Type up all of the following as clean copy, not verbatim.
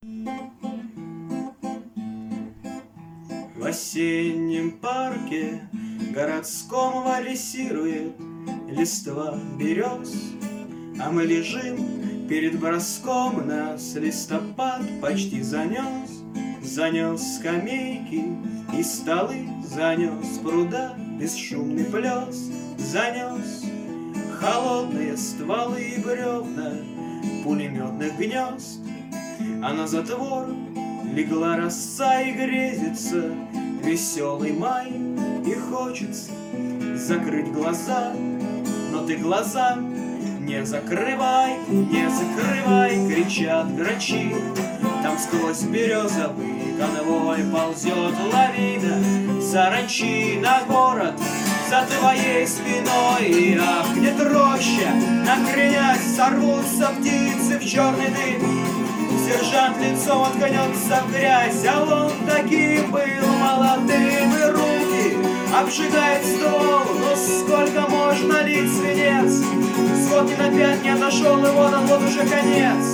В осеннем парке городском вальсирует листва берез, а мы лежим перед броском, нас листопад почти занес. Занес скамейки и столы, занес пруда бесшумный плес, занес холодные стволы и бревна пулеметных гнезд. А на затвор легла роса и грезится веселый май, и хочется закрыть глаза, но ты глаза не закрывай, не закрывай, кричат грачи. Там сквозь березовый конвой ползет лавина саранчи на город за твоей спиной. И ахнет роща, накренясь, сорвутся птицы в черный дым. Сержант лицом откнется в грязь, а он таким был молодым, и руки обжигает ствол. Но сколько можно лить свинец? Сотни на 5 не отошел, и вот он, вот уже конец.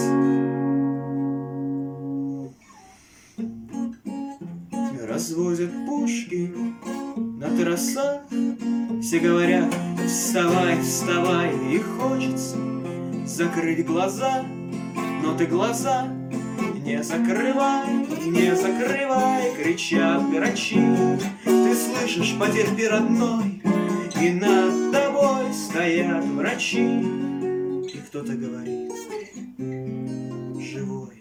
Развозят пушки на трассах, все говорят: вставай, вставай, и хочется закрыть глаза, но ты глаза не закрывай, не закрывай, кричат грачи. Ты слышишь, потерпи, родной, и над тобой стоят врачи. И кто-то говорит: живой.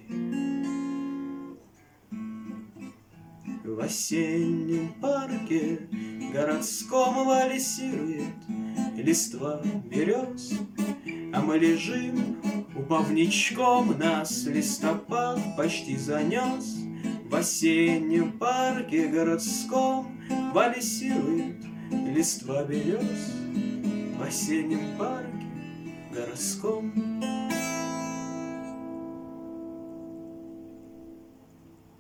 В осеннем парке городском вальсирует листва берез, а мы лежим упавничком, нас листопад почти занес. В осеннем парке городском вальсирует листва берез, в осеннем парке городском